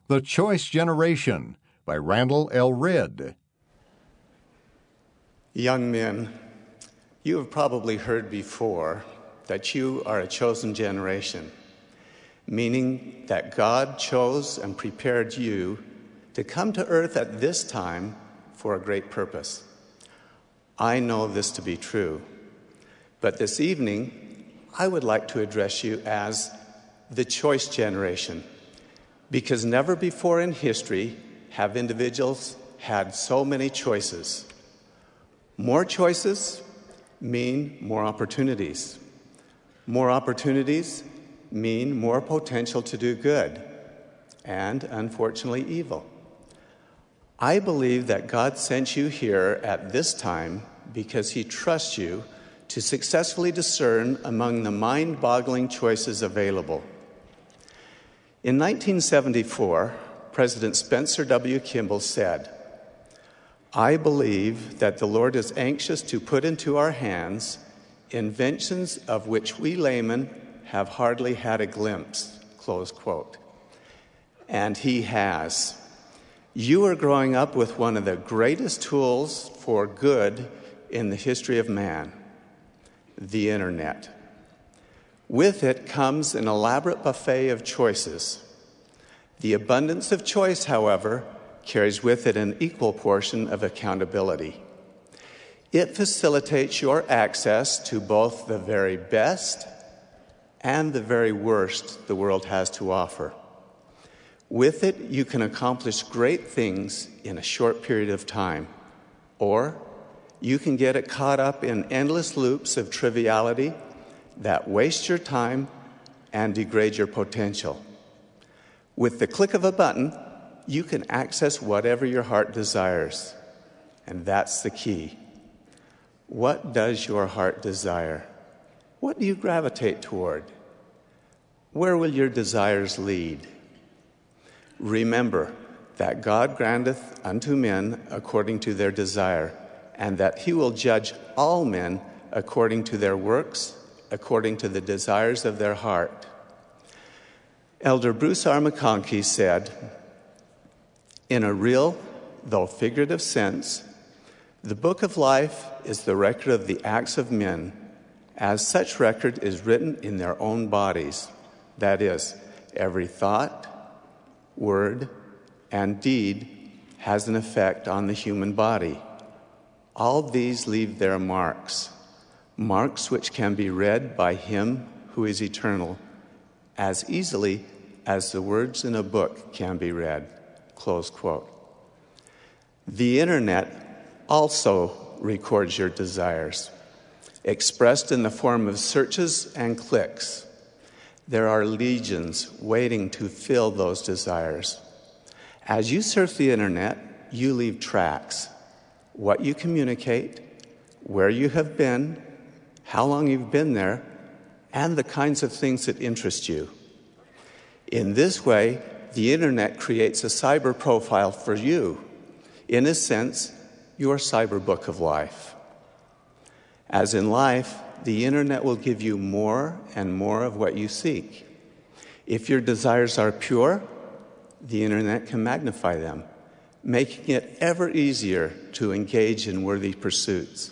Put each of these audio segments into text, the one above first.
The Choice Generation by Randall L. Redd. Young men, you have probably heard before that you are a chosen generation, meaning that God chose and prepared you to come to earth at this time for a great purpose. I know this to be true, but this evening I would like to address you as the choice generation, because never before in history have individuals had so many choices. More choices mean more opportunities. More opportunities mean more potential to do good and, unfortunately, evil. I believe that God sent you here at this time because He trusts you to successfully discern among the mind-boggling choices available. In 1974, President Spencer W. Kimball said, "I believe that the Lord is anxious to put into our hands inventions of which we laymen have hardly had a glimpse," close quote. And He has. You are growing up with one of the greatest tools for good in the history of man, the Internet. With it comes an elaborate buffet of choices. The abundance of choice, however, carries with it an equal portion of accountability. It facilitates your access to both the very best and the very worst the world has to offer. With it, you can accomplish great things in a short period of time, or you can get it caught up in endless loops of triviality that waste your time and degrade your potential. With the click of a button, you can access whatever your heart desires. And that's the key. What does your heart desire? What do you gravitate toward? Where will your desires lead? Remember that God granteth unto men according to their desire, and that He will judge all men according to their works, according to the desires of their heart. Elder Bruce R. McConkie said, "In a real, though figurative sense, the book of life is the record of the acts of men, as such record is written in their own bodies. That is, every thought, word, and deed has an effect on the human body. All these leave their marks, marks which can be read by Him who is eternal as easily as the words in a book can be read," close quote. The Internet also records your desires, expressed in the form of searches and clicks. There are legions waiting to fill those desires. As you surf the Internet, you leave tracks: what you communicate, where you have been, how long you've been there, and the kinds of things that interest you. In this way, the Internet creates a cyber profile for you. In a sense, your cyber book of life. As in life, the Internet will give you more and more of what you seek. If your desires are pure, the Internet can magnify them, making it ever easier to engage in worthy pursuits.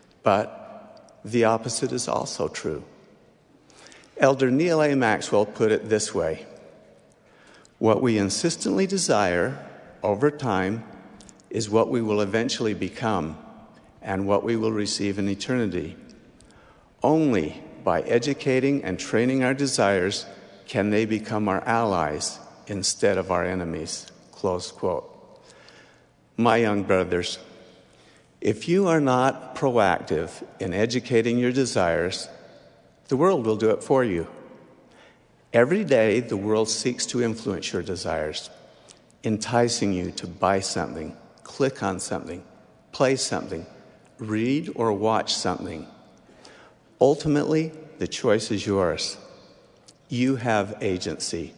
But the opposite is also true. Elder Neal A. Maxwell put it this way: "What we insistently desire over time is what we will eventually become and what we will receive in eternity. Only by educating and training our desires can they become our allies instead of our enemies," close quote. My young brothers, if you are not proactive in educating your desires, the world will do it for you. Every day, the world seeks to influence your desires, enticing you to buy something, click on something, play something, read or watch something. Ultimately, the choice is yours. You have agency.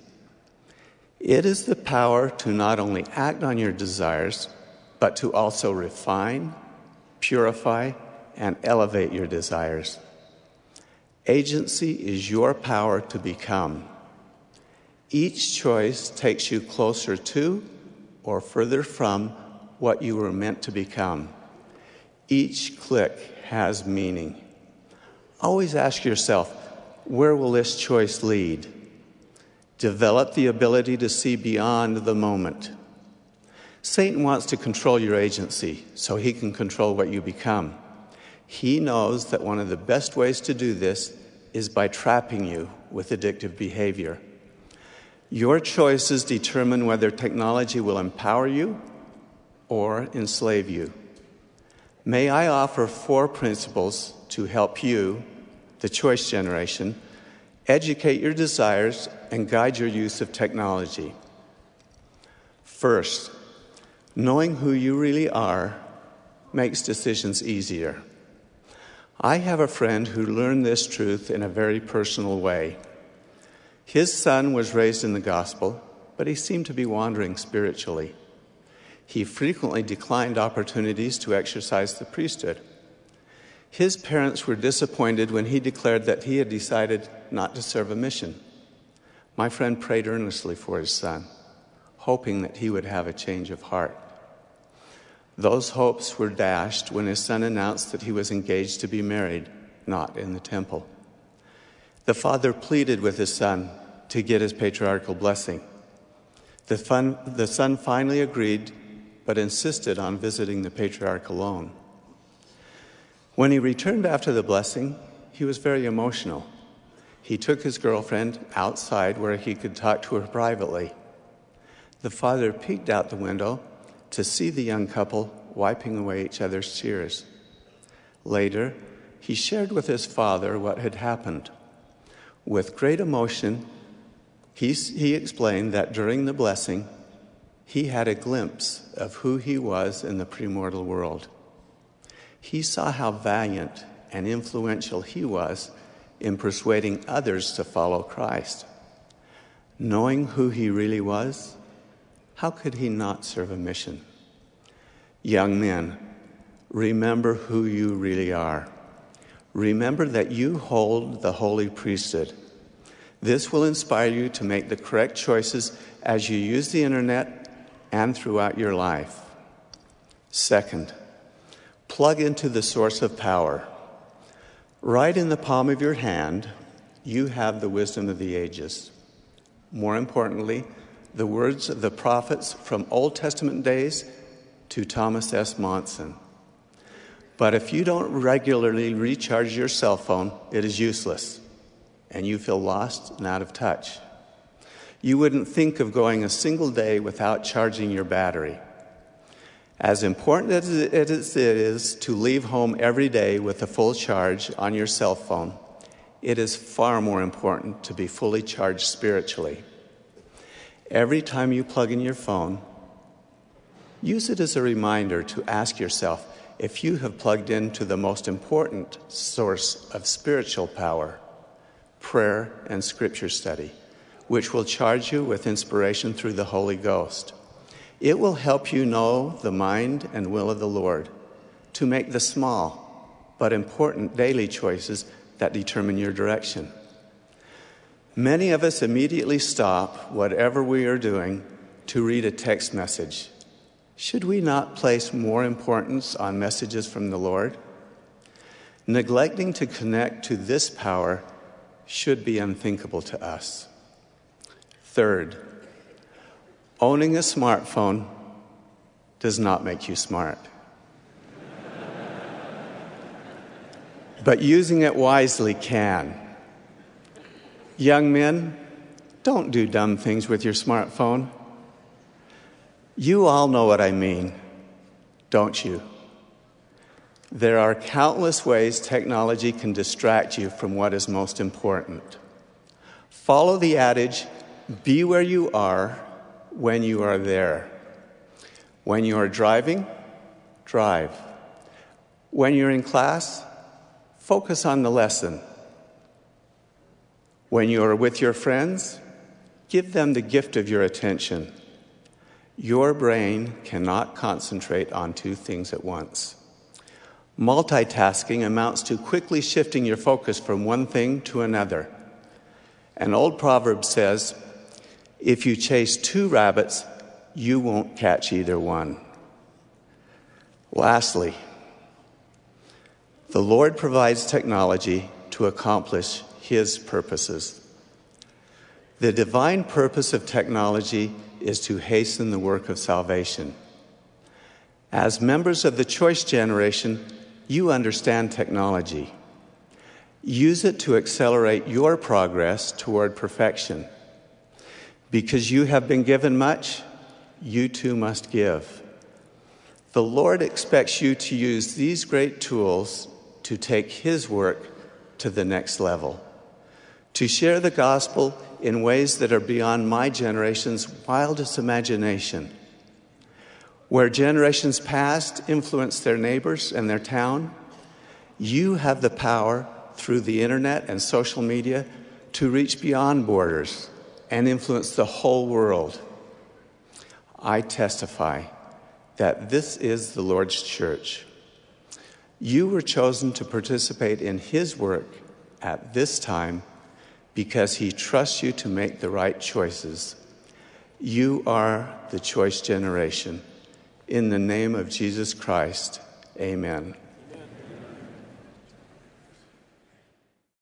It is the power to not only act on your desires, but to also refine, purify, and elevate your desires. Agency is your power to become. Each choice takes you closer to or further from what you were meant to become. Each click has meaning. Always ask yourself, where will this choice lead? Develop the ability to see beyond the moment. Satan wants to control your agency so he can control what you become. He knows that one of the best ways to do this is by trapping you with addictive behavior. Your choices determine whether technology will empower you or enslave you. May I offer 4 principles to help you, the choice generation, educate your desires and guide your use of technology. First, knowing who you really are makes decisions easier. I have a friend who learned this truth in a very personal way. His son was raised in the gospel, but he seemed to be wandering spiritually. He frequently declined opportunities to exercise the priesthood. His parents were disappointed when he declared that he had decided not to serve a mission. My friend prayed earnestly for his son, hoping that he would have a change of heart. Those hopes were dashed when his son announced that he was engaged to be married, not in the temple. The father pleaded with his son to get his patriarchal blessing. The son finally agreed, but insisted on visiting the patriarch alone. When he returned after the blessing, he was very emotional. He took his girlfriend outside where he could talk to her privately. The father peeked out the window to see the young couple wiping away each other's tears. Later, he shared with his father what had happened. With great emotion, he explained that during the blessing, he had a glimpse of who he was in the premortal world. He saw how valiant and influential he was in persuading others to follow Christ. Knowing who he really was, how could he not serve a mission? Young men, remember who you really are. Remember that you hold the holy priesthood. This will inspire you to make the correct choices as you use the internet and throughout your life. Second, plug into the source of power. Right in the palm of your hand, you have the wisdom of the ages. More importantly, the words of the prophets from Old Testament days to Thomas S. Monson. But if you don't regularly recharge your cell phone, it is useless, and you feel lost and out of touch. You wouldn't think of going a single day without charging your battery. As important as it is to leave home every day with a full charge on your cell phone, it is far more important to be fully charged spiritually. Every time you plug in your phone, use it as a reminder to ask yourself if you have plugged into the most important source of spiritual power, prayer and scripture study, which will charge you with inspiration through the Holy Ghost. It will help you know the mind and will of the Lord to make the small but important daily choices that determine your direction. Many of us immediately stop whatever we are doing to read a text message. Should we not place more importance on messages from the Lord? Neglecting to connect to this power should be unthinkable to us. Third, owning a smartphone does not make you smart. But using it wisely can. Young men, don't do dumb things with your smartphone. You all know what I mean, don't you? There are countless ways technology can distract you from what is most important. Follow the adage, be where you are when you are there. When you are driving, drive. When you're in class, focus on the lesson. When you are with your friends, give them the gift of your attention. Your brain cannot concentrate on two things at once. Multitasking amounts to quickly shifting your focus from one thing to another. An old proverb says, If you chase 2 rabbits, you won't catch either one. Lastly, the Lord provides technology to accomplish His purposes. The divine purpose of technology is to hasten the work of salvation. As members of the Choice Generation, you understand technology. Use it to accelerate your progress toward perfection. Because you have been given much, you too must give. The Lord expects you to use these great tools to take His work to the next level, to share the gospel in ways that are beyond my generation's wildest imagination. Where generations past influenced their neighbors and their town, you have the power through the internet and social media to reach beyond borders and influence the whole world. I testify that this is the Lord's church. You were chosen to participate in His work at this time because He trusts you to make the right choices. You are the Choice Generation. In the name of Jesus Christ, amen.